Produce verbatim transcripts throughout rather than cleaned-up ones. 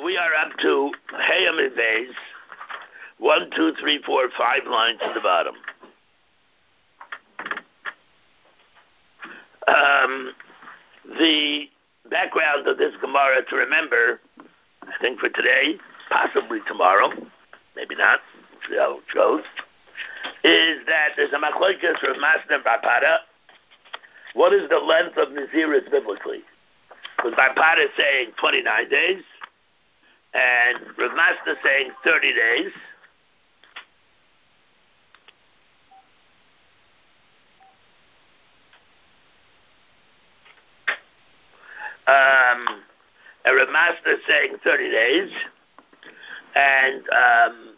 we are up to Hayam Bays. One, two, three, four, five lines to the bottom. Um, the background of this Gemara to remember, I think for today, possibly tomorrow, maybe not, see how it goes, is that there's a machlokes for Masna and Barpada. What is the length of Naziris biblically? Because Barpada is saying twenty-nine days, and Rav Masna saying thirty days. Um, and Rav Masna is saying thirty days, and um,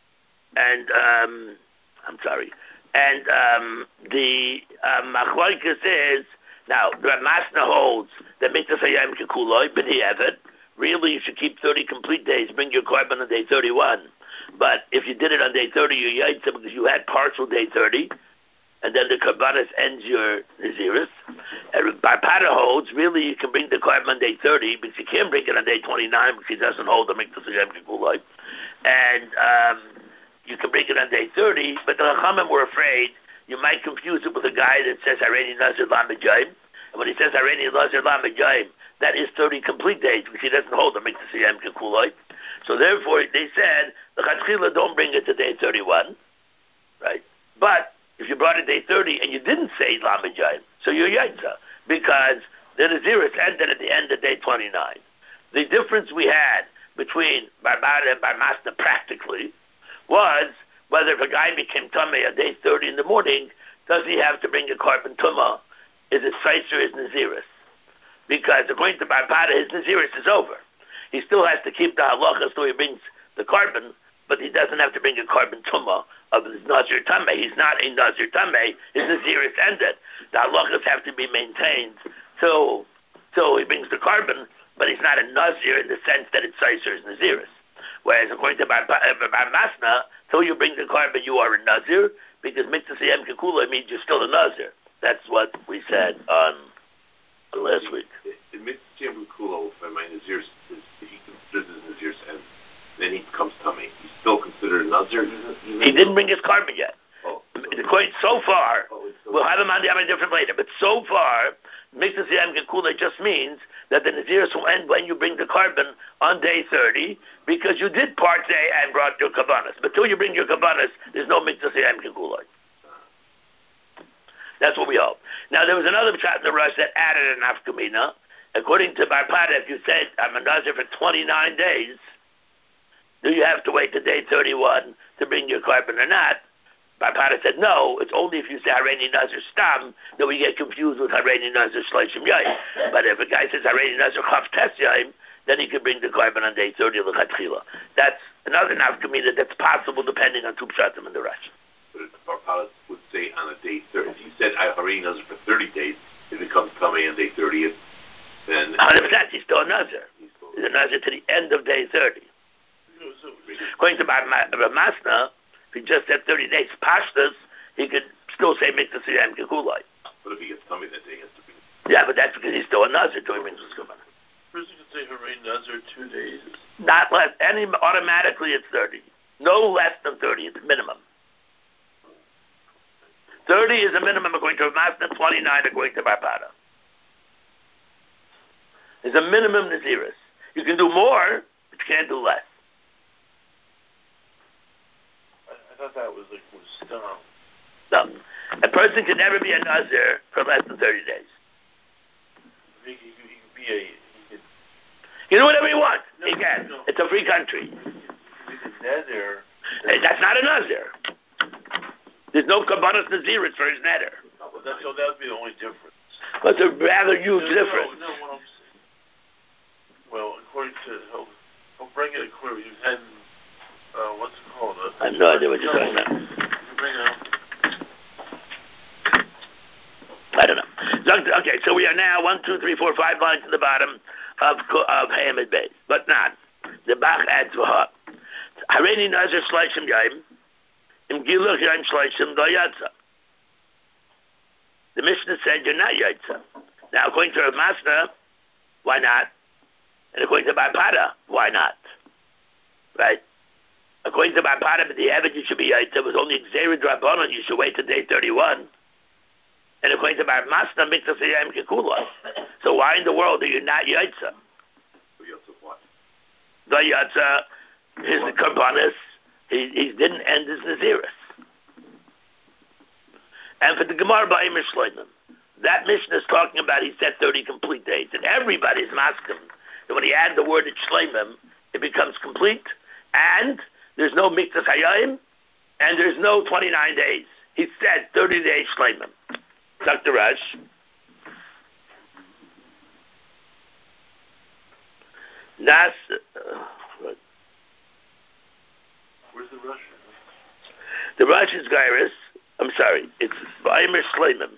and um, I'm sorry, and um, the um, machlokes is now Rav Masna holds that Mitzvah Hayam Kekuloi B'Di'evet. Really, you should keep thirty complete days. Bring your korban on day thirty-one. But if you did it on day thirty, you yaitza because you had partial day thirty, and then the korbanos ends your naziris. And Barpada holds really you can bring the korban on day thirty because you can't bring it on day twenty-nine because he doesn't hold the Mitzvah Hayam Kekuloi, and um, you can bring it on day thirty. But the Chachamim were afraid you might confuse it with a guy that says Hareini Nazir Lamed Yom, and when he says Hareini Nazir Lamed Yom, that is thirty complete days because he doesn't hold the Mitzvah Hayam Kekuloi. So therefore, they said the Chatchila don't bring it to day thirty-one, right? But if you brought it day thirty and you didn't say Lamed Yom, so you're Yaitza because the Naziris ended at the end of day twenty-nine. The difference we had between Barpada and Bar Masna practically was whether if a guy became Tameh on day thirty in the morning, does he have to bring a korban tumah? Is it Seiser or is Naziris? Because according to Barpada, his Naziris is over. He still has to keep the halacha, so he brings the korban, but he doesn't have to bring a korban tumah of his Nazir Tameh. He's not a Nazir Tameh. His Naziris ended. The halachas have to be maintained till, till he brings the korban, but he's not a Nazir in the sense that it's Seiser is Naziris. Whereas according to Bar, Bar Masna, till you bring the korban, you are a Nazir, because Mitzvah Hayam Kekuloi means you're still a Nazir. That's what we said on last week. In Mitzvah Hayam Kekuloi, if my Nazir, if he considers his Nazir and then he becomes tummy, he's still considered a Nazir? He didn't bring his korban yet. Oh, According, so far, oh, so we'll have him on the Yom different later, but so far, Mitzvah Hayam Kekuloi just means that the Naziris will end when you bring the korban on day thirty, because you did part day and brought your kabbanas. But till you bring your kabbanas, there's no Mitzvah Hayam Kekuloi. That's what we hope. Now, there was another shot in the rush that added an afkamina. According to Barpada, if you said, I'm a Nazir for twenty-nine days, do you have to wait to day thirty-one to bring your korban or not? Barpada said, no, it's only if you say Hareini Nazir Stam that we get confused with Hareini Nazir Shleishim Yom. But if a guy says Hareini Nazir Chav Tes Yom, then he can bring the korban on day thirty of the Chatchila. That's another nafkamina that's possible depending on two pshatim in the rush. But if Barpada would say on a day thirty, if you said I Hareini Nazir for thirty days, it becomes coming on day thirtieth, then... one hundred percent, he's still a Nazir. He's, he's a Nazir to the end of day thirty. According to Rav Masna, if he just said thirty days pashtas, he could still say Mitzvah Hayam Kekuloi. But if he gets tummy that day, he has to bring... Yeah, but that's because he's still a Nazir till he brings his korban. Person can say Hareini Nazir two days. Not less. Any automatically it's thirty. No less than thirty. It's minimum. Thirty is a minimum according to Masna. Twenty-nine according to Barpada. There's a minimum Naziris. You can do more, but you can't do less. I, I thought that was like was stam. No, a person can never be a Nazir for less than thirty days. He, he, he could be a. You do whatever you want. No, you can. no. It's a free country. He's a Nazir. Hey, that's not a Nazir. There's no Kabbanas Naziris for his neder. No, but that, so that would be the only difference. But it's a rather huge no, difference. No, no, what I'm saying. Well, according to he'll, he'll bring it according to and uh, what's it called? Uh, I have no idea what you're talking about. You bring it up. I don't know. Okay, so we are now one, two, three, four, five lines to the bottom of of Hamid Bey, but not the Bach adds v'ha. Hareini Nazir Shleishim Yom Im Giluch Yom Shleishim Lo Yatsa. The Mishnah said you're not Yatsa. Now, according to Rav Masna, why not? And according to Barpada, why not? Right? According to Barpada, but the Evid you should be Yaitza was only Xerid Rabbanon, you should wait till day thirty-one. And according to Bar Masna, Miktas Yayim Kekula. So why in the world are you not Yaitza? The Yaitza, his Karbanis, he, he didn't end his Naziris. And for the Gemara by Shloimim, that Mishnah is talking about he said thirty complete days. And everybody's masking that when he add the word Shloimim, it becomes complete. And there's no Miktas Hayayim, and there's no twenty-nine days. He said thirty days Shloimim. Doctor Rush. Nas. Uh, Where's the Rush? The Rush is Gairis. I'm sorry. It's Vaymer Shloimim.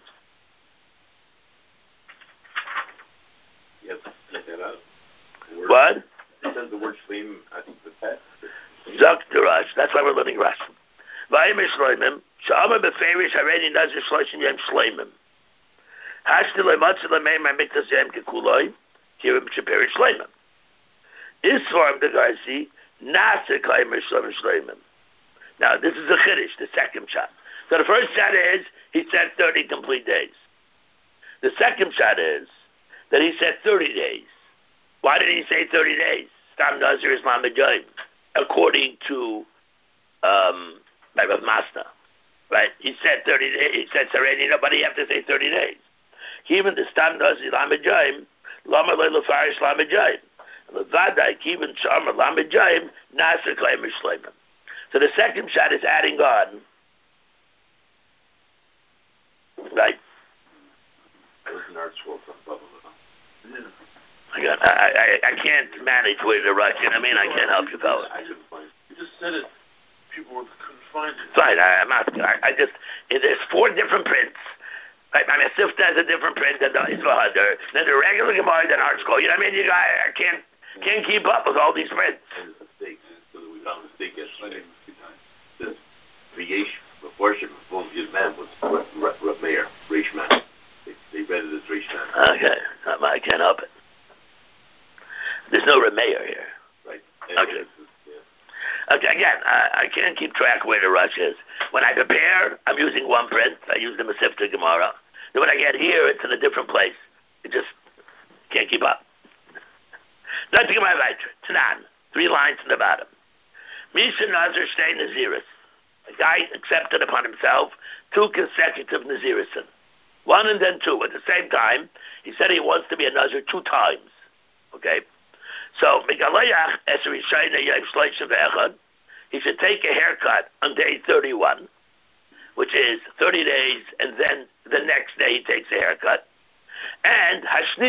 You have to check that out. Word. What? It says the word Shloimim, I think the text. Doctor Rush. That's why we're learning Rush. Vaymer Shloimim. Sha'amah beferish hareni nazir shloshim yem Shloimim. Hashti le'matzah le'meim ha'miktas yem kekuloi. Kirim shapirish Shloimim. Isform the Garsi. Nasir kaimer shloimim Shloimim. Now this is a chiddush, the second shot. So the first shot is he said thirty complete days. The second shot is that he said thirty days. Why did he say thirty days? Stam Nazir Islam Ajaib, according to um, Rav Masna, right? He said thirty days. He said Sareni, but he have to say thirty days. Even the Stam Nazir Islam Ajaib, Lama Leilafar Islam Ajaib, Levadai Kivan Sharma Islam Ajaib, Nasir Kaimer Shloimim. So the second shot is adding on. Right. I, got, I, I I can't manage with the Russian. I mean, I can't help you, fellas. You just said it. People couldn't find it. Fine. I, I'm not. I, I just. There's four different prints. Right? I mean, Sifta has a different print than the Isvahadar, than the regular Gemara, than Art Scroll. You know what I mean? You got. I can't can't keep up with all these prints. And the mistake. So we found a mistake yesterday. The V'yesh proportion of his man was Rav Meir, Reish man. They, they read it as Reish man. Okay, I can't help it. There's no Rav Meir here. Right. Okay. Okay, again, I, I can't keep track where the rush is. When I prepare, I'm using one print. I use the Masifta Gemara. Then when I get here, it's in a different place. It just can't keep up. Let's get my Vitra. Tanan. Three lines in the bottom. Misha Nazir Shtei Naziris. A guy accepted upon himself two consecutive Nazirisin. One and then two. At the same time, he said he wants to be a Nazir two times. Okay? So, he should take a haircut on day thirty-one, which is thirty days, and then the next day he takes a haircut. And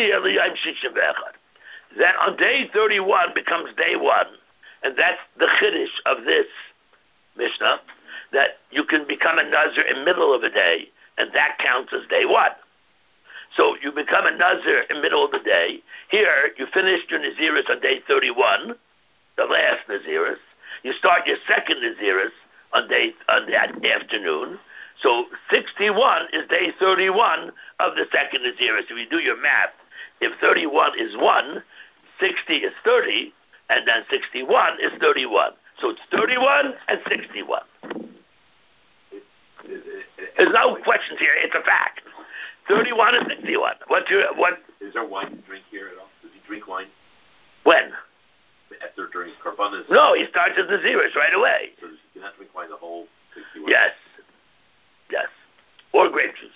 then on day thirty-one becomes day one, and that's the chiddush of this Mishnah, that you can become a Nazir in the middle of a day, and that counts as day one. So you become a Nazir in the middle of the day. Here, you finished your Naziris on day thirty-one, the last Naziris. You start your second Naziris on day on that afternoon. So sixty-one is day thirty-one of the second Naziris. If you do your math, if thirty-one is one, sixty is thirty, and then sixty-one is thirty-one. So it's thirty-one and sixty-one. There's no questions here. It's a fact. thirty-one and sixty-one. What's your, what? Is there wine to drink here at all? Does he drink wine? When? After during Karbanas? No, he starts his Naziris right away. So he cannot drink wine the whole sixty-one? Yes. Yes. Or grape juice.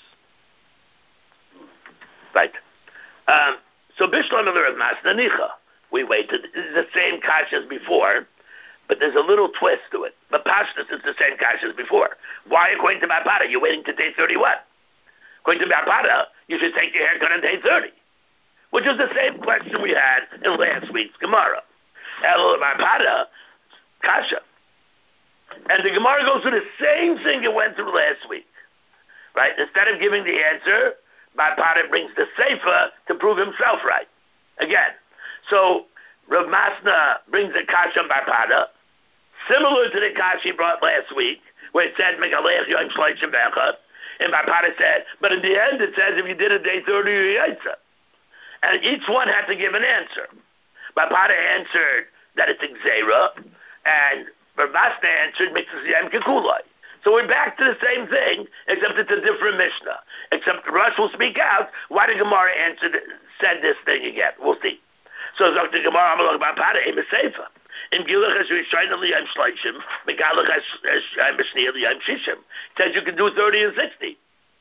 Right. Um, so Bishlam of Masna Nicha. We waited. This is the same kash as before, but there's a little twist to it. But Pashtas is the same kash as before. Why, according to Bapara, you're waiting to day thirty-one? According to Bapara, you should take your haircut on day thirty, which is the same question we had in last week's Gemara. El Bapara, kasha. And the Gemara goes through the same thing it went through last week. Right? Instead of giving the answer, Bapara brings the Seifa to prove himself right. Again. So, Rav Masna brings a kasha on Bapara, similar to the kasha he brought last week, where it said, Megalech Yom Shloshim Bechad. And Bapara said, but in the end it says if you did a day thirty, you're Yaitza. And each one had to give an answer. Bapara answered that it's Xera, and Ravmasna answered Mitzvah Yom Kekulai. So we're back to the same thing, except it's a different Mishnah. Except Rush will speak out why the Gemara answered, said this thing again. We'll see. So Doctor Gemara, Amalok Bapara, Ema Seifa. In Gilach as Rishayim Liyam Shleishim, Megalach as Mishneh Liyam Shishim. It says you can do thirty and sixty.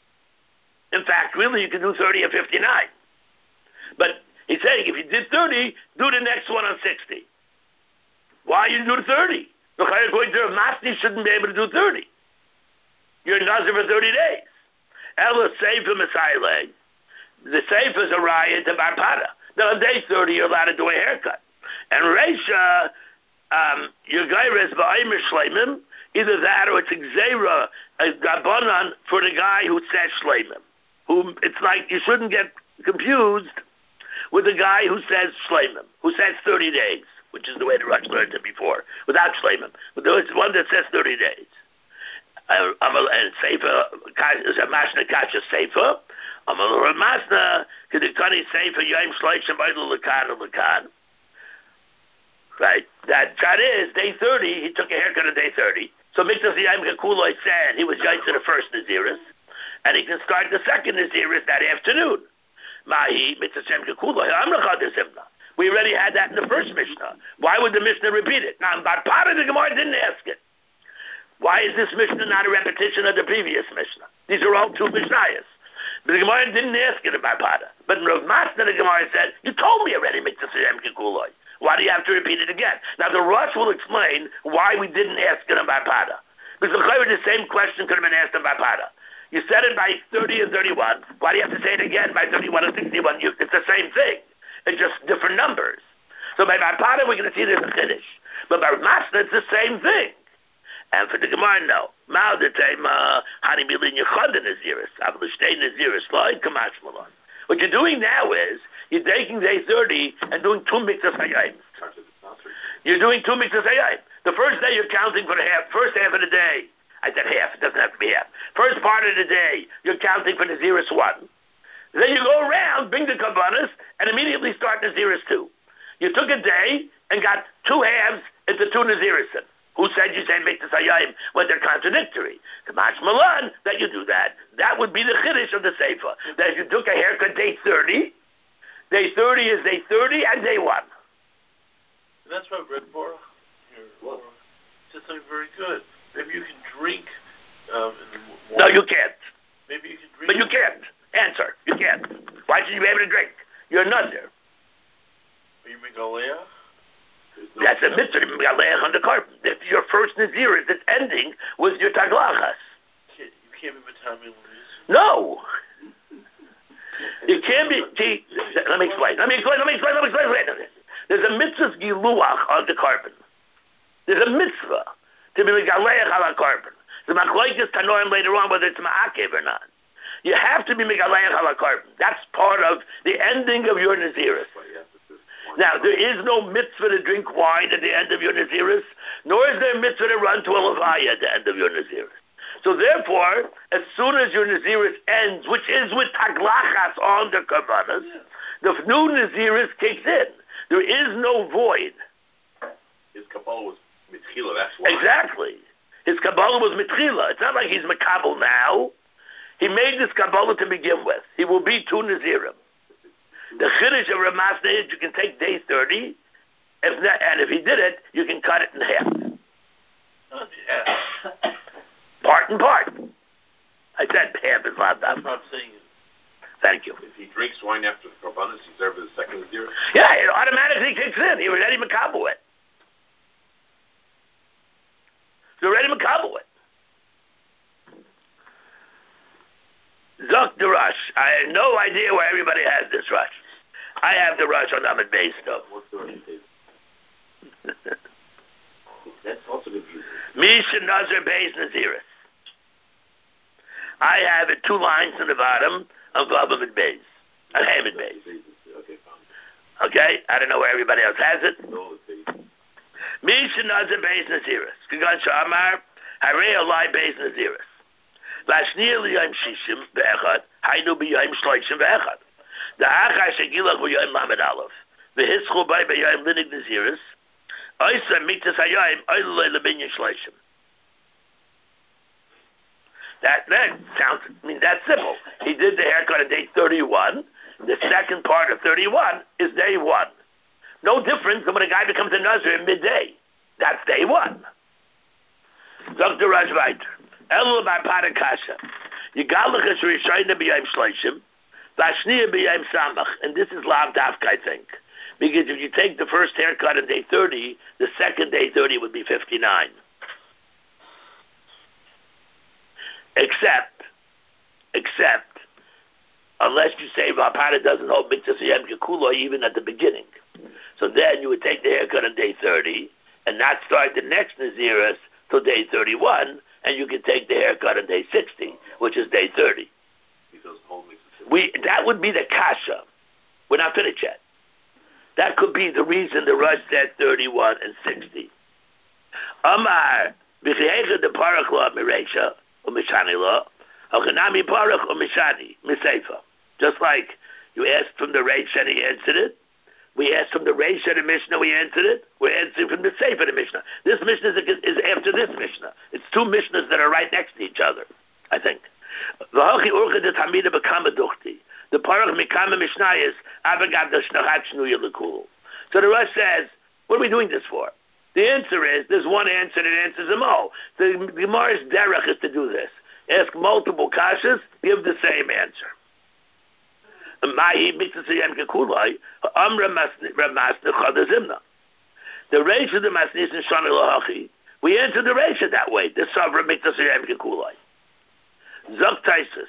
In fact, really, you can do thirty and fifty-nine. But he's saying if you did thirty, do the next one on sixty. Why you do thirty? According to Rav Masni, you shouldn't be able to do thirty. You're nazir for thirty days. Ella Seifa Messiah. The Seifa is a riot to Bapara. Then on day thirty, you're allowed to do a haircut. And Reisha, um, your guy is Ba'ayim Shleimim, either that or it's Xera, a Gabanan for the guy who says Shleimim. Who, it's like you shouldn't get confused with the guy who says Shleimim, who says thirty days, which is the way the Rosh learned it before, without Shleimim. But there's one that says thirty days. Uh, and Sefer, is a Mashna Kasha Sefer. Amal Ramasna, Kedikani Sefer, Yom Shleishim, Idol Lakan, Lakan. Right? That that is day thirty. He took a haircut on day thirty. So Miktas Yom Kekuloi said he was Yaitz to the first Naziris, and he can start the second Naziris that afternoon. Mahi Miktas Yom Kekuloi. We already had that in the first Mishnah. Why would the Mishnah repeat it? Now, but part of the Gemara didn't ask it. Why is this Mishnah not a repetition of the previous Mishnah? These are all two Mishnayos. But the Gemara didn't ask it about Pada. But in Rav Masna, the Gemara said, you told me already, Miktas Yom Kekuloi. Why do you have to repeat it again? Now, the Rosh will explain why we didn't ask it about Pada. Because the same question could have been asked about Pada. You said it by thirty and thirty-one. Why do you have to say it again by thirty-one and sixty-one? You, it's the same thing. It's just different numbers. So by Pada, we're going to see there's a Kiddush. But by Masna, it's the same thing. And for the Gemara, no. Mal the time, Hani Milin Yechad in Naziris. Avlishtain Naziris, Lloyd Kamash Malon. What you're doing now is, you're taking day thirty and doing two Miktas Hayayim. You're doing two Miktas Hayayim. The first day you're counting for the half, first half of the day. I said half, it doesn't have to be half. First part of the day, you're counting for Naziris one. Then you go around, bring the Kabbanas, and immediately start Naziris two. You took a day and got two halves into two Nazirisin. Who said you say Miktas Hayayim when they're contradictory? Kamash Malan, that you do that. That would be the Chiddush of the Sefer. That if you took a haircut day thirty, day thirty is day thirty and day one. And that's what Red Bora here said something very good. Maybe you can drink um, in the morning. No, you can't. Maybe you can drink. But you can't. Answer. You can't. Why should you be able to drink? You're a Nazir. Are you Megaleah? No, that's a mitzvah, Megaleach on the carpet. If your first Nazir is it's ending with your Taglachas. You can't be Matami Louise. No. You can't be. See, let me explain. Let me explain. Let me explain. Let me explain. Let me explain. There's a mitzvah giluach on the carbon. There's a mitzvah to be megaleach on the carbon. The machlokes tanoim later on whether it's ma'akev or not. You have to be megaleach on the carbon. That's part of the ending of your naziris. Now there is no mitzvah to drink wine at the end of your naziris, nor is there a mitzvah to run to a levaya at the end of your naziris. So therefore, as soon as your naziris ends, which is with taglachas on the karbanas, the new naziris kicks in. There is no void. His Kabbalah was mitchila, that's why. Exactly. His Kabbalah was mitchila. It's not like he's makabel now. He made this Kabbalah to begin with. He will be two nazirim. The chiddush of Rav Masna is you can take day thirty, if not, and if he did it, you can cut it in half. Not half. Part and part. I said half is not that. I'm not saying it. Thank you. If he drinks wine after the Karbanas, he's there for the second year? Yeah, it automatically kicks in. He was already makabel it. He's already makabel it. Zok the Rush. I have no idea where everybody has this Rush. I have the Rush on Ahmed Base though. What's the Rush? That's also confusing. Misha Nazir Beis Naziris. I have it two lines in the bottom of Ahmed Base. A Hamid Base. Okay, fine. Okay? I don't know where everybody else has it. No, it's Misha Nazir Beis Naziris. Kagan Shamar, Harei Olai Beis Naziris. Lashniya Liyam Shishim Ve'echad, Hainu B'Yam Shloishim Ve'echad. The Achar Shegilach B'Yam Lamed Aleph. v'hischu by b'yayim linig naziris. Oisa miktas hayayim oilulay lebinyan shleishim. That that sounds. I mean, that's simple. He did the haircut on day thirty-one. The second part of thirty-one is day one. No difference than when a guy becomes a Nazir in midday. That's day one. Doctor Rajvait. Elu b'pada kasha. Yigalach es rishayna b'yayim shleishim. V'ashniya b'yayim samach. And this is lav dafka, I think. Because if you take the first haircut on day thirty, the second day thirty would be fifty-nine. Except, except, unless you say Vapara doesn't hold Miktas Yom Kippur even at the beginning. So then you would take the haircut on day thirty and not start the next Naziris till day thirty-one, and you can take the haircut on day sixty, which is day thirty. We, that would be the kasha. We're not finished yet. That could be the reason the Rush said thirty-one and sixty. Amar, B'cheicha de Parakla Mireisha, Umishani law, Hakanami Parak Umishani, Miseifa. Just like you asked from the Reish and he answered it, we asked from the Reish and the Mishnah, we answered it, we're answering from the Seifa the Mishnah. This Mishnah is, is after this Mishnah. It's two Mishnahs that are right next to each other, I think. V'hachi urcha de Tamida B'kama Duchti. The Parak Mikama Mishnah is Avagad Shnachat Shnuya L'Kul. So the Rush says, what are we doing this for? The answer is, there's one answer that answers them all. The Gemara's derech is to do this. Ask multiple kashas, give the same answer. The Reish of the Masnis and Shana Lahachi, we answer the Reish that way. The Savra Miktas Yem Kekulai. Zok Taisus.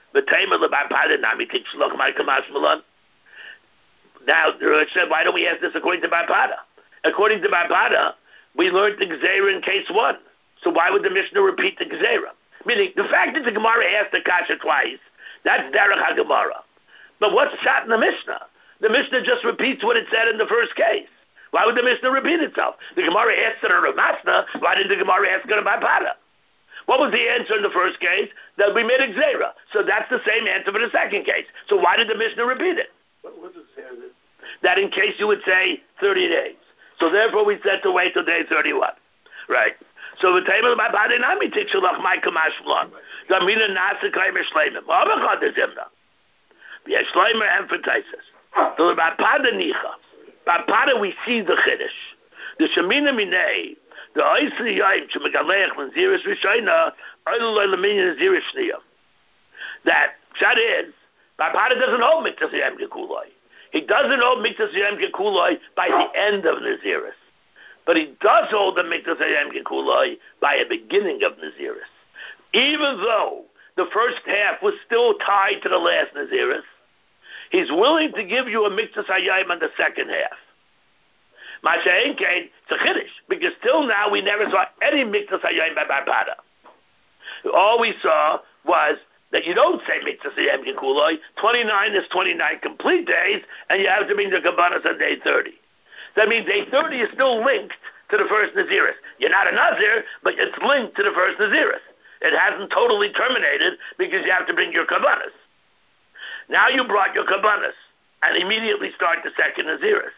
Now, the Rosh said, why don't we ask this according to Bapada? According to Bapada, we learned the Gzeira in case one. So why would the Mishnah repeat the Gzeira? Meaning, the fact that the Gemara asked the Kasha twice, that's Derech HaGemara. But what's shot in the Mishnah? The Mishnah just repeats what it said in the first case. Why would the Mishnah repeat itself? The Gemara asked it on Ramasna, why didn't the Gemara ask it on Bapada? What was the answer in the first case? That we made a Gzeira. So that's the same answer for the second case. So why did the Mishnah repeat it? What, what does it say? That in case you would say thirty days. So therefore we said to wait till day thirty-one. Right. So the table of my body nami tikshulach my kamash vlon. The mina nasa kaimer shleimim. Avachad is imna. The shleimer emphasizes. So the bapada nicha. Bapada we see the chiddush. The shemina minei. The oisri yaim shemegaleich when ziris rishayna oilulay leminian ziris shniya. That shad is Bapada doesn't hold miktas yem kekuloi. He doesn't hold miktas yem kekuloi by the end of Naziris. But he does hold the miktas yem kekuloi by a beginning of Naziris. Even though the first half was still tied to the last Naziris, he's willing to give you a miktas hayayim on the second half. Masha'en Kain, it's a chiddush, because till now we never saw any miktas hayayim by Bapada. All we saw was that you don't say Miktas Yem Kekuloi. twenty-nine is twenty-nine complete days, and you have to bring the Kabbanas on day thirty. That means day thirty is still linked to the first Naziris. You're not a Nazir, but it's linked to the first Naziris. It hasn't totally terminated because you have to bring your Kabbanas. Now you brought your Kabbanas and immediately start the second Naziris.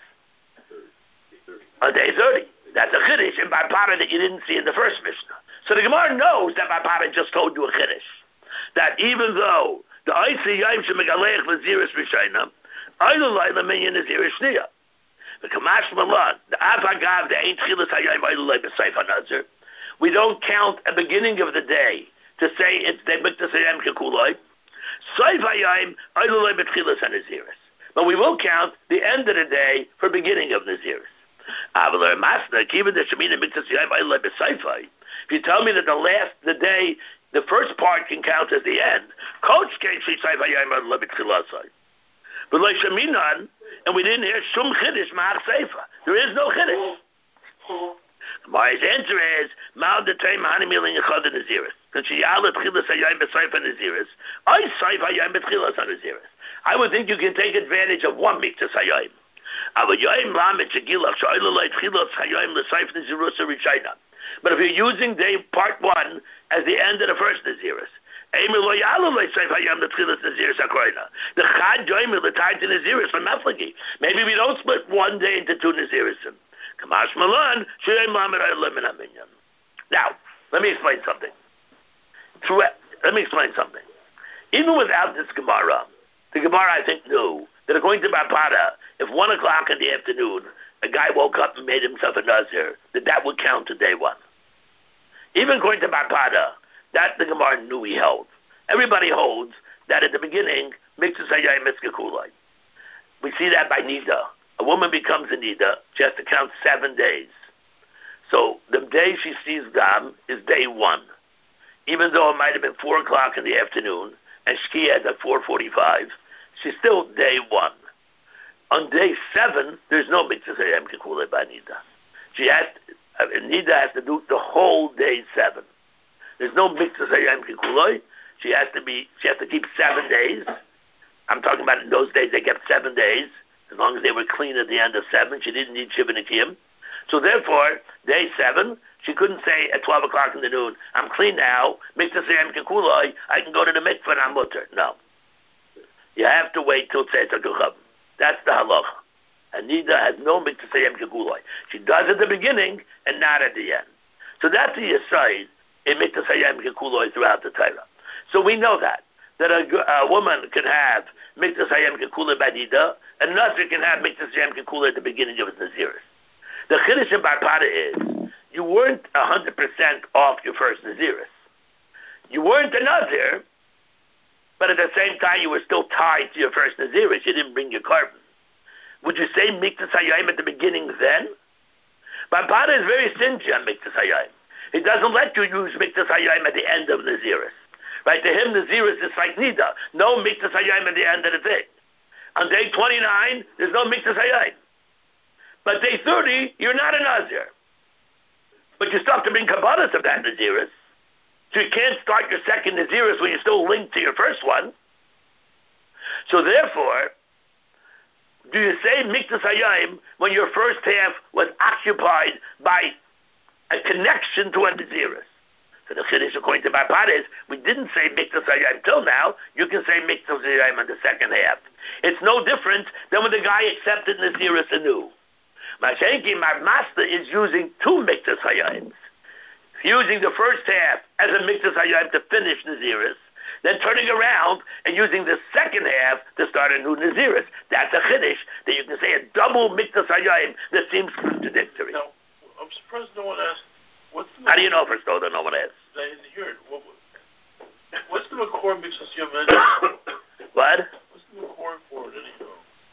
On day thirty. That's a Chiddush in Bapada that you didn't see in the first Mishnah. So the Gemara knows that Bapada just told you a Chiddush. That even though the Oisi Yom Shemegaleich Naziris Rishayna, Oilulay Leminian Naziris Shniya. The Kamash Malan, the Avagav, the Ein Tchilas Hayayim Oilulay B'Seifa Nazir. We don't count a beginning of the day to say it's the Miktas Hayayim Kekuloi. Seif Hayayim Oilulay B'Tchilas HaNaziris. But we will count the end of the day for beginning of Naziris. Avalar Masna, Kiva the Shemina Miktas Hayayim Oilulay B'Seifa. If you tell me that the last, the day, the first part can count as the end. Coach came she say vayayim ad lebit chilasai. But like Sheminan, and we didn't hear shum chiddush ma'ach seifa. There is no chiddush. My answer is mal detay mahani miling echad naziris. Because she yalet chilas hayayim b'seifa naziris. I seifa hayayim b'chilas naziris. I would think you can take advantage of one miktas hayayim. Ava yayim lamet shegilach sha'ilulay chilas hayayim l'seifa nazirus rishayna. But if you're using day part one as the end of the first Naziris, The Chad Joimel, the tied to Naziris for Maflagi. Maybe we don't split one day into two Nazirisim. Kamash Malan, Now, let me explain something. Through, let me explain something. Even without this Gemara, the Gemara, I think, knew that according to Bapada, if one o'clock in the afternoon, a guy woke up and made himself a Nazir, that that would count to day one. Even according to Bapada, that the Gemara knew he held. Everybody holds that at the beginning, Mikzas Hayayim Mitzvah Kulai. We see that by Nida. A woman becomes a Nida, she has to count seven days. So the day she sees Dam is day one. Even though it might have been four o'clock in the afternoon, and Shkia is at four forty-five, she's still day one. On day seven, there's no Mikzas Hayayim Kulai by Nida. She has to, uh, Nida has to do the whole day seven. There's no Mikzas Hayayim Kulai. She has to be. She has to keep seven days. I'm talking about in those days they kept seven days. As long as they were clean at the end of seven, she didn't need Shiva Nikiyim. So therefore, day seven, she couldn't say at twelve o'clock in the noon, I'm clean now, Mikzas Hayayim Kulai, I can go to the mikvah and I'm mutter. No. You have to wait till Tzeitzah Kuchavim. That's the halacha. And Nida has no Mikzas Hayayim Kulai. She does at the beginning and not at the end. So that's the aside in Mikzas Hayayim Kulai throughout the Torah. So we know that, that a, a woman can have Mikzas Hayayim Kulai by Nida, and Nazir can have Mikzas Hayayim Kulai at the beginning of his Naziris. The Chiddush in Barpada is, you weren't one hundred percent off your first Naziris. You weren't a Nazir, but at the same time you were still tied to your first Naziris. You didn't bring your carbon. Would you say Mikzas Hayayim at the beginning then? Barpada is very stingy on Mikzas Hayayim. He doesn't let you use Mikzas Hayayim at the end of Naziris. Right, to him, Naziris is like Nida. No Mikzas Hayayim at the end of the thing. On day twenty-nine, there's no Mikzas Hayayim. But day thirty, you're not a Nazir. But you still have to bring Kabbalas of that Naziris. So you can't start your second Naziris when you're still linked to your first one. So therefore, do you say Mikzas Hayayim when your first half was occupied by a connection to a Naziris? So the Chiddush according to Barpada is, we didn't say Mikzas Hayayim till now, you can say Mikzas Hayayim in the second half. It's no different than when the guy accepted Naziris anew. Mashenki, my master, is using two Mikzas Hayayims. Using the first half as a Mikzas Hayayim to finish Naziris, then turning around and using the second half to start a new Naziris. That's a Chiddush, that you can say a double Mikzas Hayayim that seems contradictory. Now, I'm surprised no one asked, what's the... How do you know first though that no one asked? I didn't hear it. What, what's the Makor Mikzas Hayayim? What? What's the Makor for it anyhow?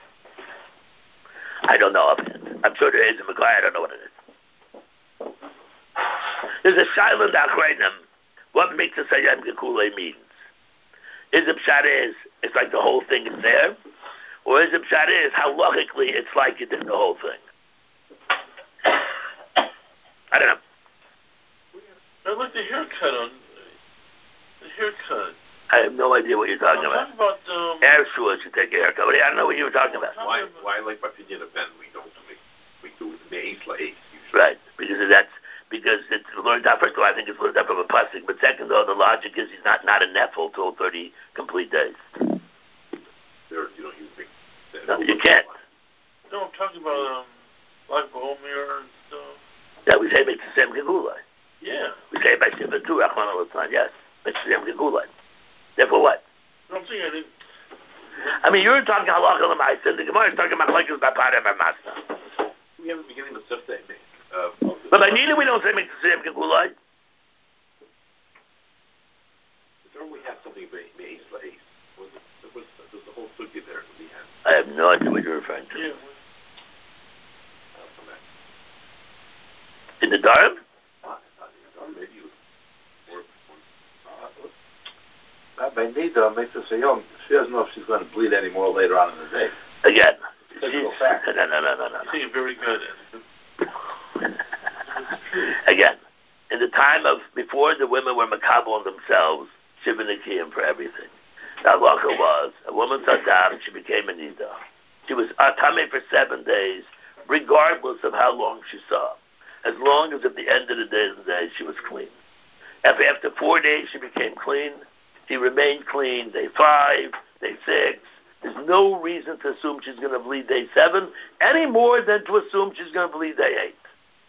I don't know of it. I'm sure there is a Makor, I don't know what it is. There's a Shaila Dachreinim, what Mikzas Hayayim Kulai means. Is it pshat is, it's like the whole thing is there? Or is it pshat is, how logically it's like you did the whole thing? I don't know. I like the haircut on the haircut. I have no idea what you're talking I'm about. talking about um, Air Shua should take a haircut. I don't know what you were talking about. Why, why like my opinion of Ben, we don't make, we do the Ace La Ace. Right, because that's, because it's learned out, first of all, I think it's learned out from a pasuk, but second though, the logic is he's not, not a nefel till thirty complete days. There, you don't use big. No, you can't. No, I'm talking about um, like Bohemir and stuff. Yeah, we say make the same Gegulai. Yeah. We say by Shiva too, Rahman al-Islam, yes. Make the same Gegulai. Therefore what? No, I'm saying I didn't. I mean, you're talking halacha l'maisa, and the Gemara is talking about like by Pada and by Masna. We have the beginning of the fifth day. Uh, but by Nina, we don't say make the same Gegulai. Don't we have something about Ace La Ace? Was it, was, was the whole sugya there that we had? I have no idea what you're referring to. Yeah. In the Dharam? Maybe you or, uh, by Nida, Mikzas Hayayim, she doesn't know if she's going to bleed anymore later on in the day. Again. Physical fact. No, no, no, no, no. no. I think very good. Again, in the time of, before the women were makabel on themselves, Shiva Nikiyim for everything. The halacha was, a woman sat down, she became a Nida. She was atame for seven days, regardless of how long she saw. As long as at the end of the day, the day she was clean. If after four days she became clean, She remained clean day five, day six. There's no reason to assume she's going to bleed day seven, any more than to assume she's going to bleed day eight.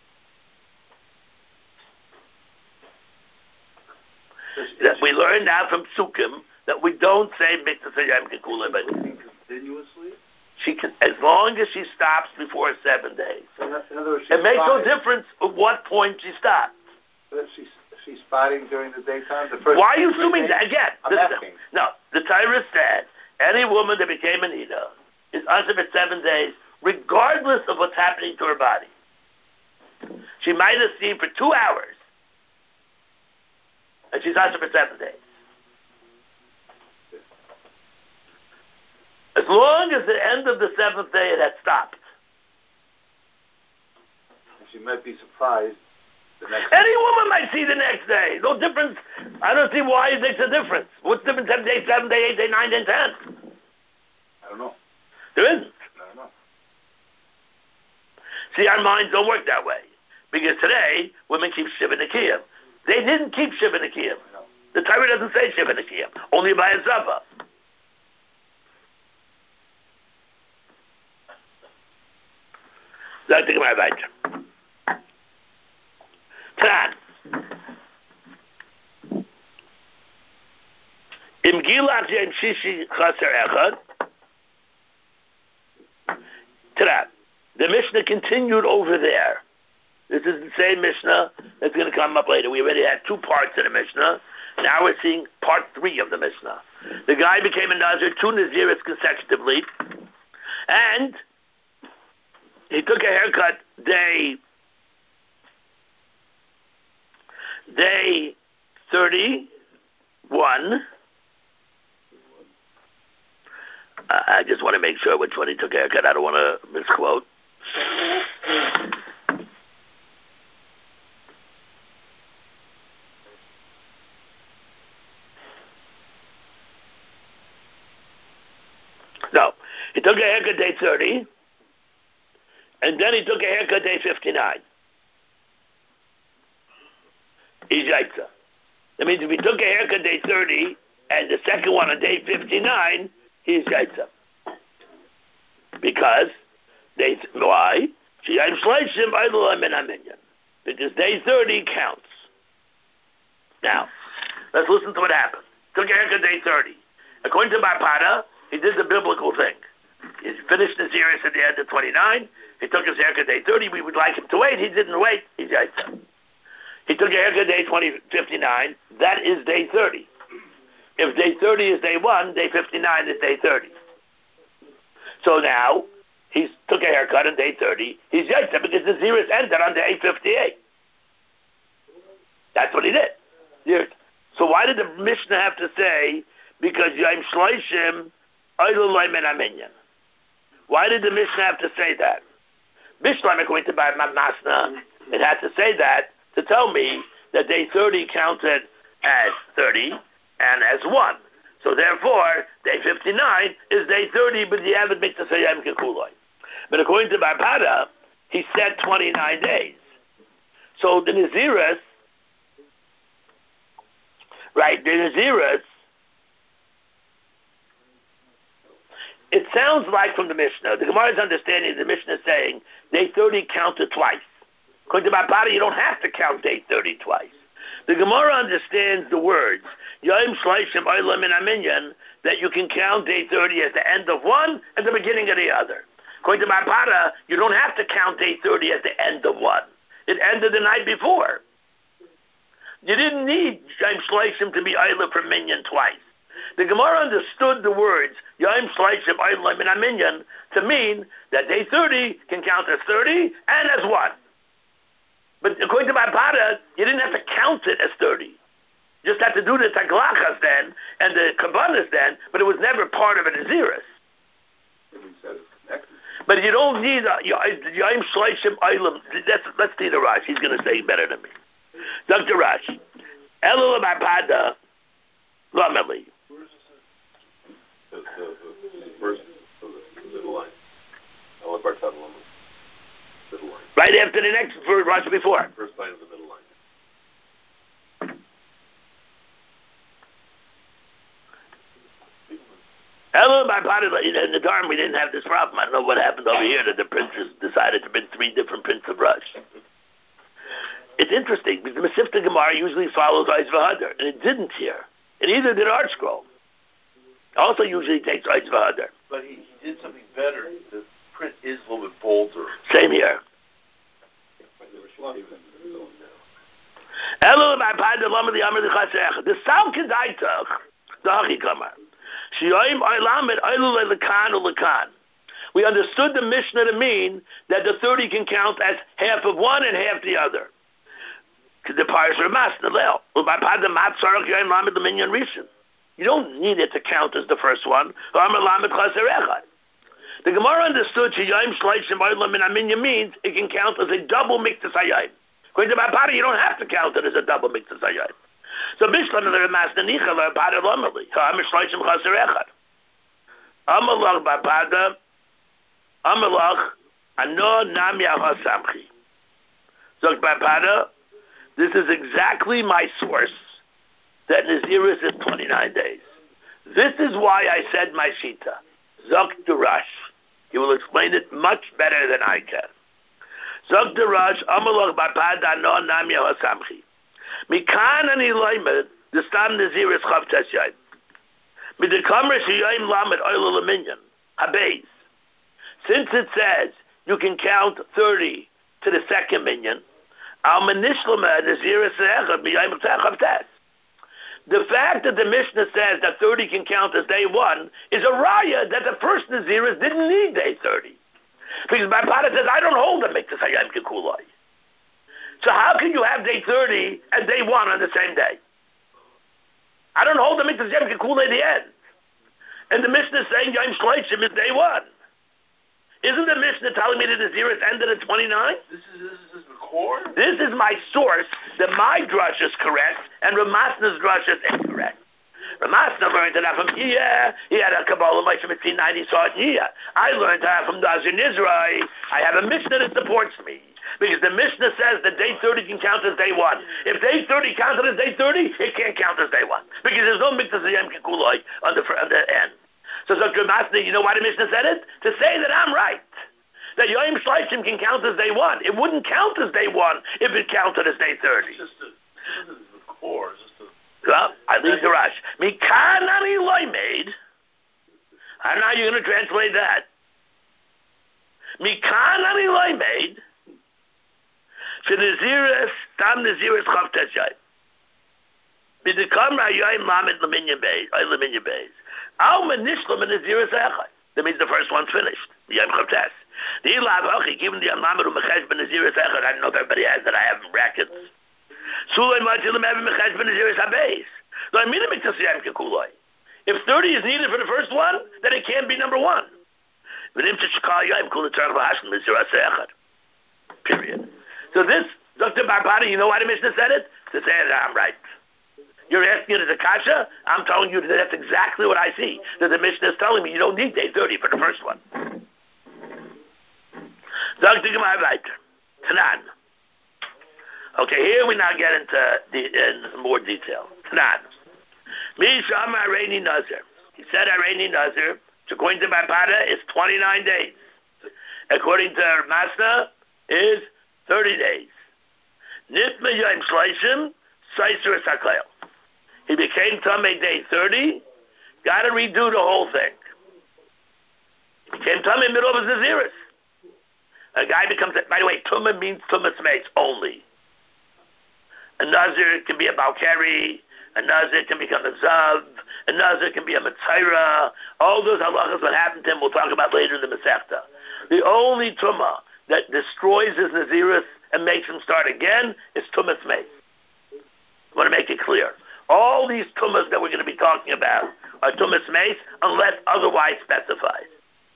That we learn now from Psukim that we don't say Mikta Sayam Kekula, but Continuously? she can, as long as she stops before seven days. In, in other words, it makes no spotting. difference at what point she stops. But if she's, if she's spotting during the daytime, the first Why are you three assuming days, that? Again, I'm this, asking. no, the Torah said any woman that became a Nida is under for seven days, regardless of what's happening to her body. She might have seen for two hours, and she's under for seven days. As long as the end of the seventh day it had stopped. She might be surprised the next Any woman might see the next day. No difference. I don't see why it makes a difference. What's the difference? Day seven, day eight, day nine, day ten? I don't know. There isn't. I don't know. See, our minds don't work that way. Because today, women keep Shiva Nikiyim. They didn't keep Shiva Nikiyim. The Torah doesn't say Shiva Nikiyim. Only by a Zava. Sagt die Gemara weiter. Tran. Im Gilach Yom Shishi Chaser Echad. Tran. The Mishnah continued over there. This is the same Mishnah that's going to come up later. We already had two parts of the Mishnah. Now we're seeing part three of the Mishnah. The guy became a Nazir, two Naziris consecutively, and he took a haircut day day thirty-one. Uh, I just want to make sure which one he took a haircut. I don't want to misquote. No, he took a haircut day thirty, and then he took a haircut day fifty-nine. He's Yaitza. That means if he took a haircut day thirty, and the second one on day fifty-nine, he's Yaitza. Because, they, why? Because day thirty counts. Now, let's listen to what happened. Took a haircut day thirty. According to Barpada, he did the biblical thing. He finished his years at the end of twenty-nine. He took his haircut day thirty. We would like him to wait. He didn't wait. He's Yaitza. He took a haircut day twenty, fifty-nine. That is day thirty. If day thirty is day one, day fifty-nine is day thirty. So now, he took a haircut on day thirty. He's Yaitza because the zeros ended on day fifty-eight. That's what he did. So why did the Mishnah have to say, because Yom Shloshim, why did the Mishnah have to say that? Mishnah, according to Masna, it had to say that to tell me that day thirty counted as thirty and as one. So therefore, day fifty-nine is day thirty, but you haven't made the Sayam Kekuloi. But according to Barpada, he said twenty-nine days. So the Naziris, right, the Naziris, it sounds like from the Mishnah, the Gemara's understanding, the Mishnah is saying day thirty counted twice. According to Barpada, you don't have to count day thirty twice. The Gemara understands the words Yom Shloshim Olam Min Aminyan, that you can count day thirty as the end of one and the beginning of the other. According to Barpada, you don't have to count day thirty as the end of one. It ended the night before. You didn't need Yom Shloshim to be Olam for Minyan twice. The Gemara understood the words Yom Shloshim Olam Min Aminyan to mean that day thirty can count as thirty and as one. But according to Barpada, you didn't have to count it as thirty. You just had to do the taglachas then and the kabbalas then, but it was never part of an Naziris. But you don't need a Yom Shloshim Olam. Let's see the Rash. He's going to say better than me. Doctor Rash. Elul Barpada Lameli. The, the, the first of the middle line. Elul Barpada Lameli. Middle line. Right after the next Rashi before. First line of the middle line. Hello, my partner. In the dorm, we didn't have this problem. I don't know what happened over here that the printers decided to print three different prints of Rush. It's interesting because the Masifta Gemara usually follows Eitz V'Hadar, and it didn't here. It either did Art Scroll. Also usually takes Eitz V'Hadar. But he, he did something better. The print is a little bit bolder. Same here. Hello, my partner. The Sal Kedaitach, the Hachikamar. We understood the Mishnah to mean that the thirty can count as half of one and half the other. You don't need it to count as the first one. The Gemara understood means it can count as a double miktas hayayim. According to Bapara, you don't have to count it as a double miktas hayayim. So Bishlam the Ramasna Nicha Bapara Lomali. I'm Shloishim Chaser Echad. Amalach Bapara Amalach Ano Nam Yahasamchi. So Bapara, this is exactly my source that Naziris is twenty-nine days. This is why I said my Shita. Zok Durash. He will explain it much better than I can. Zok Durash Amalach Bapara Ano Nam Yahasamchi. Mikan ani loimed the stam naziris chavtes yayim. Midikamer sheyayim lamed oil laminyan habeis. Since it says you can count thirty to the second minion, al manishlama naziris echad miyayim chavtes. The fact that the Mishnah says that thirty can count as day one is a raya that the first naziris didn't need day thirty, because my father says I don't hold a miktas hayayim kekulai. So how can you have day thirty and day one on the same day? I don't hold the miktas yem kekul at the end. And the Mishnah is saying Yom Shloshim is day one. Isn't the Mishnah telling me that the Naziris ended at twenty-nine? This is this is the core? This is my source that my drush is correct and Ramasna's drush is incorrect. Ramasna learned that from here. He had a Kabbalah Moshe Mitzvah, he saw it here. I learned that from Dazir Nizrai. I have a Mishnah that supports me. Because the Mishnah says that day thirty can count as day one. If day thirty counted as day thirty, it can't count as day one. Because there's no miktas yem kikuloi on the, on the end. So, so you know why the Mishnah said it? To say that I'm right. That Yom Shloshim can count as day one. It wouldn't count as day one if it counted as day thirty. It's just the, this is the core. It's just the... Well, I leave the Rash. Mikanani loy made. I don't know how you're going to translate that. Mikanani loy made. Naziris, Tam Naziris Chavtes Yayim. B'dekam Ra'yayim Lamed Laminyan Beis, Ay Laminyan Beis. Al Menishlam and Naziris Echad. That means the first one's finished. The Yom Chavtes. The Ilav Hachi, given the Lamed U'Mechesh Ben Naziris Echad. I don't know if everybody has that. I have in brackets. Sulay Machilim Evan Mechesh Ben Naziris HaBeis. So I mean it makes us Yom Kekuloi. If thirty is needed for the first one, then it can't be number one. V'nim Tishkal Yayim Kul Tzarech V'Hashim Naziris Echad. Period. So this, Doctor Barbada, you know why the Mishnah said it? To say that I'm right. You're asking it as a kasha? I'm telling you that that's exactly what I see. That the Mishnah is telling me you don't need day thirty for the first one. Doctor Gemara Weiter. Tanan. Okay, here we now get into the, in more detail. Tanan. Mi Shama Areini Nazir. He said Areini Nazir, which according to Barbada is twenty-nine days. According to Masna, is thirty days. Nitma Yom Shloshim, Saiser Sakleil. He became Tamei day thirty, got to redo the whole thing. He became Tamei in the middle of his Naziris. A guy becomes, by the way, Tumah means Tumas Meitz only. A Nazir can be a Balkari, a Nazir can become a Zav, a Nazir can be a Matzaira. All those halachas that happened to him we'll talk about later in the Masechta. The only Tumah that destroys his Naziris and makes him start again is Tumas Meitz. I want to make it clear. All these Tumas that we're going to be talking about are Tumas Meitz unless otherwise specified.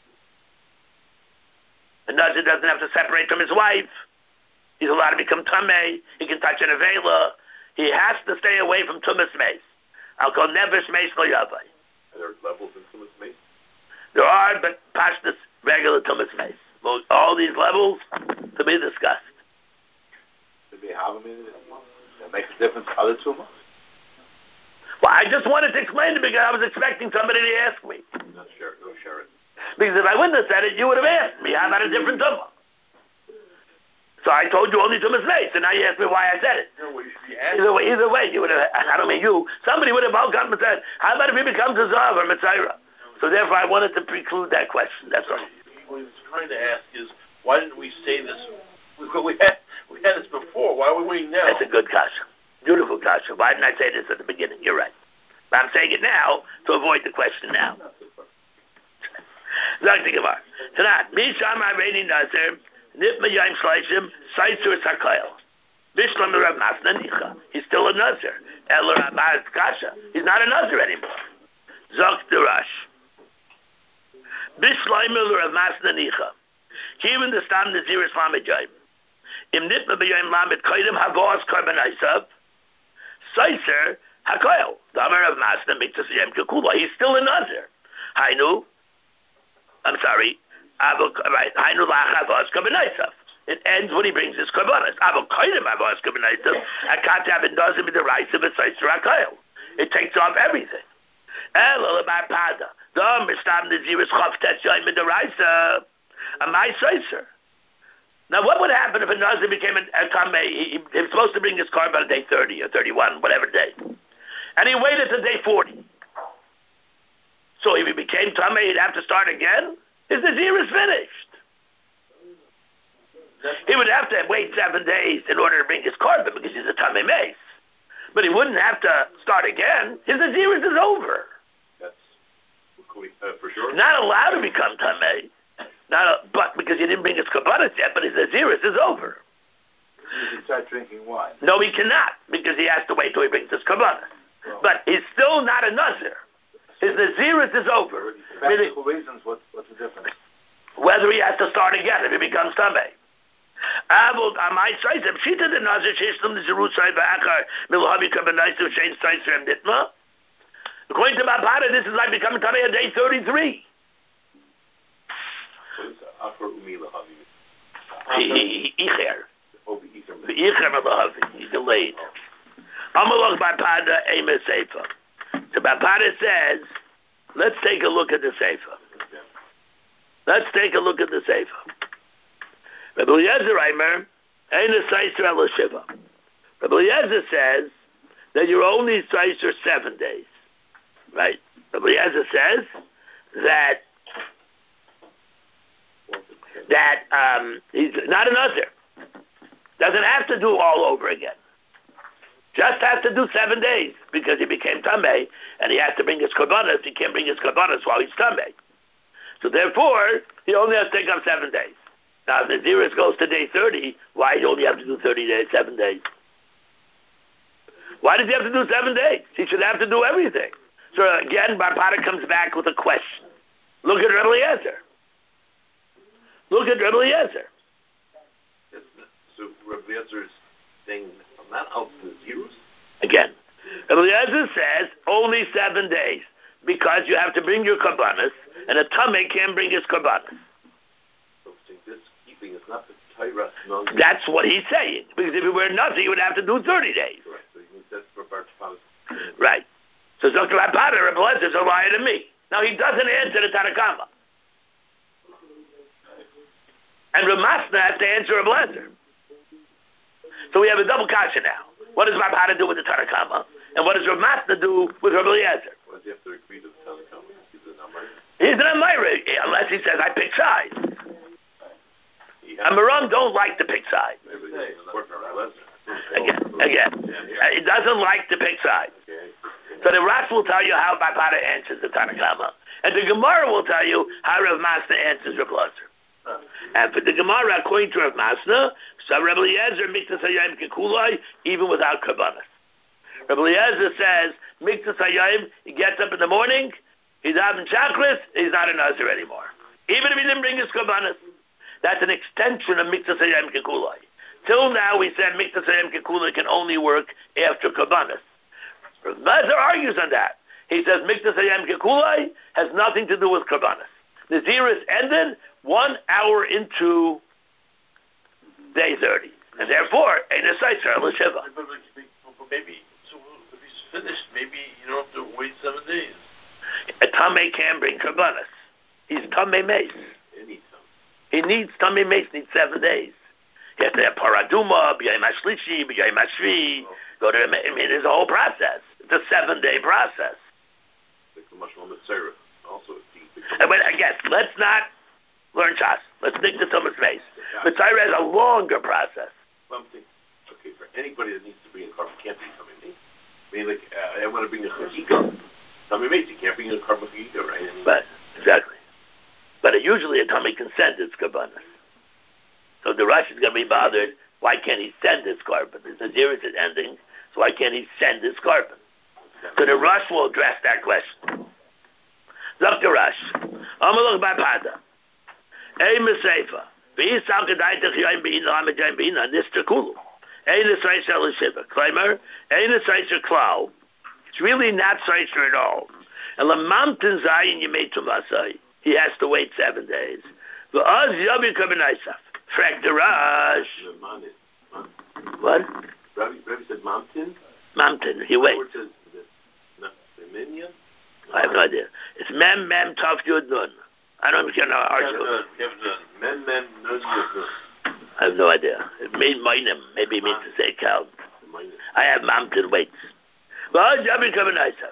The Nazir doesn't have to separate from his wife. He's allowed to become Tamei. He can touch an Avela. He has to stay away from Tumas Meitz. I'll call Nevesh Meitz Lo Yavai. Are there levels in Tumas Meitz? There are, but Pashtus regular Tumas Meitz. All these levels to be discussed. Did they have them in it? That makes a difference to other tumas? Well, I just wanted to explain it because I was expecting somebody to ask me. Not share, no share it. Because if I wouldn't have said it, you would have asked me. How about a different tumah? So I told you only tumah's face, and now you asked me why I said it. No, well, you should be Either way, either way, you would have. I don't mean you. Somebody would have all come and said, "How about if he becomes a zav or mitzayra?" So therefore, I wanted to preclude that question. That's all. What he was trying to ask is, why didn't we say this? We, we had we had this before. Why are we waiting now? That's a good kasha. Beautiful kasha. Why didn't I say this at the beginning? You're right. But I'm saying it now to avoid the question now. Zog the Gemara. Tonight, Misham Areni Nazir, Nitma Yom Shleishim, Saisur Sakayel. Bishlam Rav Masna Nicha. He's still a Nazir. Eller Abaz Kasha. He's not a Nazir anymore. Zog the Rush. Bishlam Rav Masna Nicha. Even the Stam Nazir is Lamed Yom. Im Nitma B'Yom Lamed Koydem Havos Karban Isav. Saisur Hakayel. The Amar of Masna Mitzvah Yom Kekula. He's still a Nazir. Hainu. I'm sorry. Right. Hainu la'achavos kabinaisav. It ends when he brings his karbanas. Avokoyim avos kabinaisav. Akatab and does him in the rice of a saiser akayel. It takes off everything. El pada. The mistam nazir is chavtet yoim in the rice. A my saiser. Now, what would happen if a nazir became a, a kameh? He, he was supposed to bring his karban on day thirty or thirty-one, whatever day, and he waited to day forty. So if he became Tameh, he'd have to start again? His Nazir is finished. He would have to wait seven days in order to bring his korban because he's a Tameh Meis. But he wouldn't have to start again. His Nazir is over. That's uh, for sure. Not allowed to become Tameh. Not a, but because he didn't bring his korbanos yet, but his Nazir is over. You can start drinking wine. No, he cannot because he has to wait till he brings his korbanos. Well, but he's still not a Nazir. His Naziris is over. Practical reasons, what, what's the difference? Whether he has to start again if he becomes Tameh. I might say that Pshita the Nazir Sheshlum the Zerusai Ba'achar Milhavi Kabbanaisu Shein Saiser and Ditma. According to Mabara, this is like becoming Tameh on day thirty-three. What is Achar Umi Lahavi? Icher. Oh, Icher. The Icher Lahavi. He's delayed. Amalach Bapada Ema Seifa. So Bapada says, let's take a look at the Sefer. Let's take a look at the Sefer. Rabbi Eliezer Reimer, Ein Saiser El Shiva. Rabbi Eliezer says that you're only Saiser seven days. Right? Rabbi Eliezer says that that um, he's not a Nazir. Doesn't have to do all over again. Just has to do seven days because he became Tameh and he has to bring his korbanos. He can't bring his korbanos while he's Tameh. So therefore, he only has to take up seven days. Now, if the Naziris goes to day thirty, why do you only have to do thirty days, seven days? Why does he have to do seven days? He should have to do everything. So again, Barpada comes back with a question. Look at Rebbe Eliezer. Look at Rebbe Eliezer. So Rebbe Eliezer is saying, I'm not out to the zeros? Again, Rebbe Eliezer says only seven days because you have to bring your karbanos, and a tameh can't bring his karbanos. So this keeping is not the Torah. No. That's what he's saying. Because if it were nothing, you would have to do thirty days. Right. So you that's for Bart's Right. So Doctor Rabada, Rebbe Eliezer is a liar to me. Now he doesn't answer the Tanakama. And Ramasna has to answer Rebbe Eliezer. So we have a double kasha now. What does Rabada do with the Tanakama? And what does Ramasna do with Rebbe Eliezer? Why does he have to agree to the Tanakama? He's an Amari. He's an Amari, unless he says, I pick sides. And Maram don't like to pick sides. Again, again. He doesn't like to pick sides. So the Ras will tell you how Rabada answers the Tanakama. And the Gemara will tell you how Rav Masna answers Rebbe Eliezer. And for the Gemara, according to Rav Masna, so Rebbe Eliezer miktas hayayim kekulai, even without karbanas. Rebbe Eliezer says miktas hayayim. He gets up in the morning, he's having chakras, he's not a Nazir anymore, even if he didn't bring his karbanas. That's an extension of miktas hayayim kekulai. Till now, we said miktas hayayim kekulai can only work after karbanas. Rav Eliezer argues on that. He says miktas hayayim kekulai has nothing to do with karbanas. The Naziris ended one hour into day thirty, and therefore, a Nesaiser L'Shiva. But maybe, so if he's finished, maybe, you know Tamei can't bring Karbanas. He's Tamei Mace. He needs some. He needs, Tamei Mace needs seven days. He has to have Paraduma, B'yayim HaShlishi, B'yayim HaShvi, go to, I mean, there's a whole process. It's a seven-day process. Also, and when, again, let's not learn Shas. Let's stick to Thomas Mace. Mitzvah has a longer process. Well, I'm thinking, okay, for anybody that needs to bring a carbon, can't bring Tamei Mace. I mean, like, uh, I want to bring a Chagiga. Tamei Mace, you can't bring a carbon Chagiga, right? I mean, but, exactly. But it, usually a Tamei consent is Karbanas. So the Rush is going to be bothered. Why can't he send his carbon? The Naziris is ending, so why can't he send his carbon? So the Rush will address that question. Doctor Rush, Amaluk Bapada, Ey Meseifa, V'yisam Kedaitach Yoyim B'ina Hamidayim B'ina Nistra Kulu, Ey Nisraisha L'Shiva, Klamer, Ey Nisraisha Klau. It's really not Sraisha at all. And Lamamtin Zayin Yemeitum Vasai, he has to wait seven days. V'az Yabi Kabinaisaf, Frank the Rush. What? Rabbi, Rabbi said Mamtin? Mamtin, he waits. I have no idea. It's Mem, Mem, Tov, Yud, Nun. I don't know how to Mem, Mem, Nun, Yud, Nun. I have no idea. It made Minim. Maybe it means to say count. I have Mamtin waits. Why can't he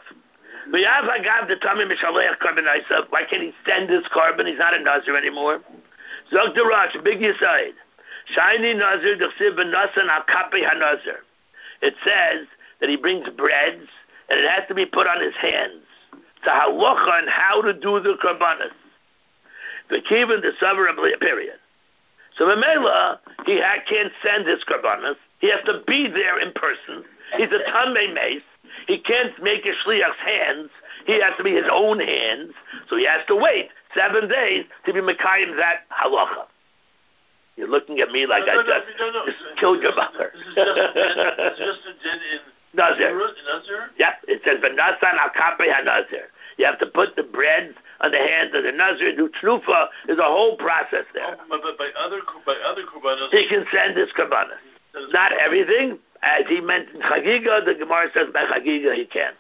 send his carbon? He's not a Nazir anymore. Zog the Rosh, big Yisayid. Shiny Nazir, Dechsiv Benasan al Kapi HaNazir. It says that he brings breads, and it has to be put on his hands. It's a halacha on how to do the karbanas. The kivin, the summer period. So Mamela, he ha- can't send his karbanas. He has to be there in person. He's a Tamei Mace. He can't make a shliach's hands. He has to be his own hands. So he has to wait seven days to be mekayim that halacha. You're looking at me like no, I no, just, no, no, just no. killed your mother. This is just, it's just a din in Nazir. Nazir? Yep, it says Benasan al Kapi HaNazir. You have to put the breads on the hands of the Nazir. Do tnufa. There's a whole process there. Oh, but by other by other korbanos, He can send his karbanas. Not everything, as he mentioned Chagiga. The Gemara says by Chagiga he can.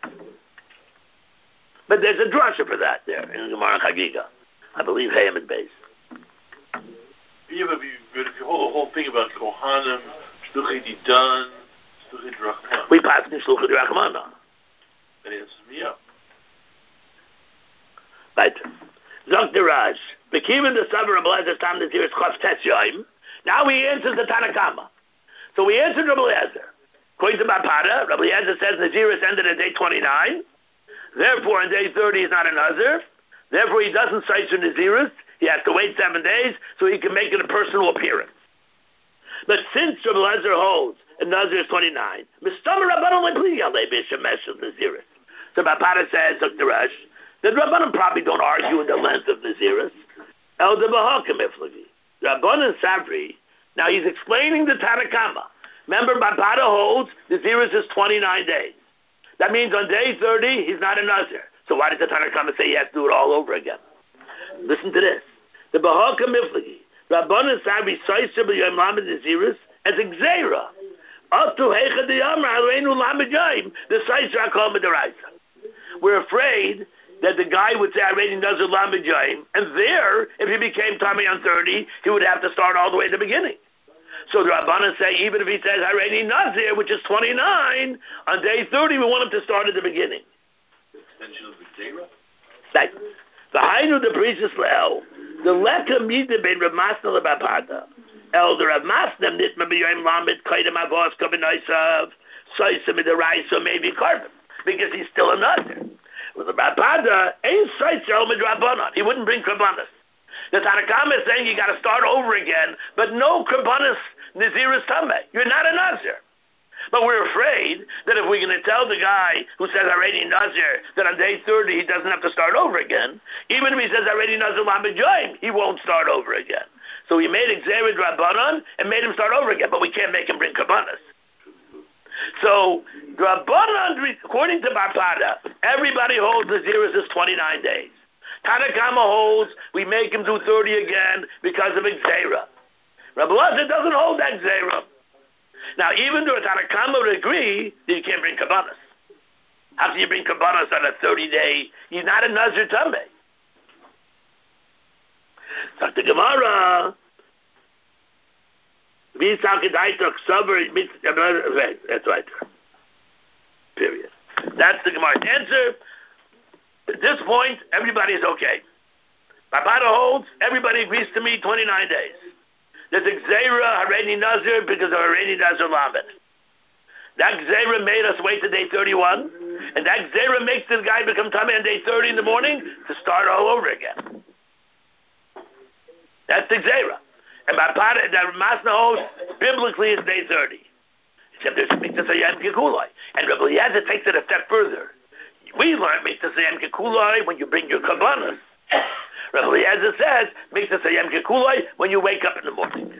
But there's a drasha for that there in the Gemara Chagiga. I believe Hayam and Beis. Yeah, but if you, but if you hold the whole thing about Kohanim, Shluchei Didan, Shluchei Drachman. We pass in Shluchei Drachmana. That answers me up. Right. Zok Diraj. Bekiven the Sabra Abelazar Tam Nazir Chof Tes Yoim. Now he answers the Tanakama. So we answered Rabbi Eliezer. According to Bapada, Rabbi Eliezer says Naziris ended at day twenty-nine. Therefore, on day thirty, he's not a Nazir. Therefore, he doesn't cite to Naziris. He has to wait seven days so he can make it a personal appearance. But since Rabbi Eliezer holds and Nazir is twenty-nine, Mistama Rabbanon Le'Pli Yalei B'Shemesh of Naziris. So Bapada says, Doctor Rush, the Rabbanon probably don't argue in the length of Naziris. El de Bahakim Iflagi. Rabbanon Savri. Now he's explaining the Tanakama. Remember, Bapada holds Naziris is twenty-nine days. That means on day thirty, he's not a Nazir. So why did the Tanakama say he has to do it all over again? Listen to this. The Bahaka Miflagi, Rabbanan Sabi Saisir B'Yom Lamed Naziris as a Gzeira. Up to Heicha D'Yamar Haleinu Lamed Yom, the Saisir HaKol Midaraisa. We're afraid that the guy would say, I already Nazir Lamed Yom, and there, if he became Tamei on thirty, he would have to start all the way at the beginning. So the Rabbanan say, even if he says, I already Nazir, which is twenty-nine, on day thirty, we want him to start at the beginning. Extension of the Gzeira? Like, the Hainu the Priestess Lel, the Leka Mida Ben Ramasna Bapada, Elder Rav Masna Nitma B'Yom Lamed Kaidem Avos Kabinaisav, Soisa Midaraisa maybe carbon, because he's still a Nazir. With the Bapada, ain't Soisa El Midrabanan. He wouldn't bring Karbanas. The Tanakama is saying you got to start over again, but no Karbanas Naziris Tameh. You're not a Nazir. But we're afraid that if we're going to tell the guy who says already Nazir that on day thirty he doesn't have to start over again, even if he says already Nazir Lamed Yom, he won't start over again. So we made Gzeira Rabbanan and made him start over again, but we can't make him bring Karbanas. So Rabbanan, according to Bapada, everybody holds Naziris is twenty-nine days. Tanakama holds we make him do thirty again because of Gzeira. Rabbi Eliezer doesn't hold that Gzeira. Now, even though Tanakama would agree that you can't bring Karbanas. How can you bring Kabbanos on a thirty-day? You're not a Nazir Tameh. So the Gemara, that's right. Period. That's the Gemara's answer. At this point, everybody's okay. Babada holds, everybody agrees to me twenty-nine days. There's a Gzeira Hareni Nazir because of Hareni Nazir Lamed. That Gzeira made us wait to day thirty-one, and that Gzeira makes this guy become Tameh on day thirty in the morning to start all over again. That's the Gzeira. And Babada, that Masna holds, biblically is day thirty. Except there's a Miktas Hayam Kekulai. And Rabbi Eliezer takes it a step further. We learn Miktas Hayam Kekulai when you bring your Kabbanas. Rabbi Eliezer says, Miktas Hayam Kekulai when you wake up in the morning.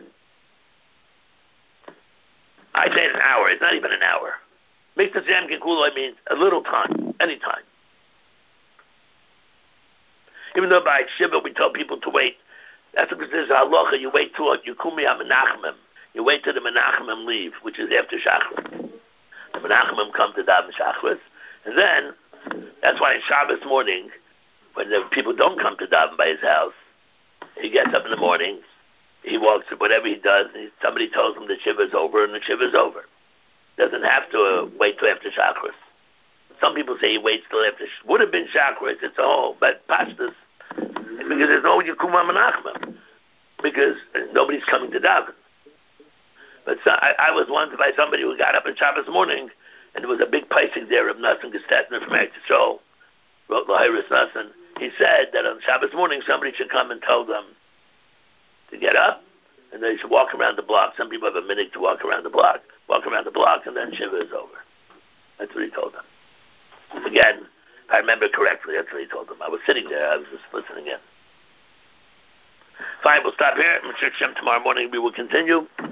I say an hour. It's not even an hour. Miktas Hayam Kekulai means a little time, any time. Even though by Shiva we tell people to wait. That's because there's a halacha. You wait till you kumi ha-menachmim. You wait till the menachmim leave, which is after Shachris. The menachmim come to daven Shachris, and then that's why on Shabbos morning, when the people don't come to daven by his house, he gets up in the morning, he walks, whatever he does, he, somebody tells him the shiva is over, and the shiva is over. Doesn't have to uh, wait till after Shachris. Some people say he waits till after. Would have been Shachris. It's a whole, but Pashtas. Because there's no Yekum HaMenachmim. Because nobody's coming to daven. But so, I, I was once by somebody who got up on Shabbos morning, and there was a big paisik there of Nassan Gestetner from Eretz Yisrael, wrote Lahiris Nassan. He said that on Shabbos morning somebody should come and tell them to get up, and they should walk around the block. Some people have a minute to walk around the block. Walk around the block, and then Shiva is over. That's what he told them. Again, if I remember correctly, that's what he told them. I was sitting there. I was just listening in. Fine, we'll stop here. Tomorrow morning we will continue.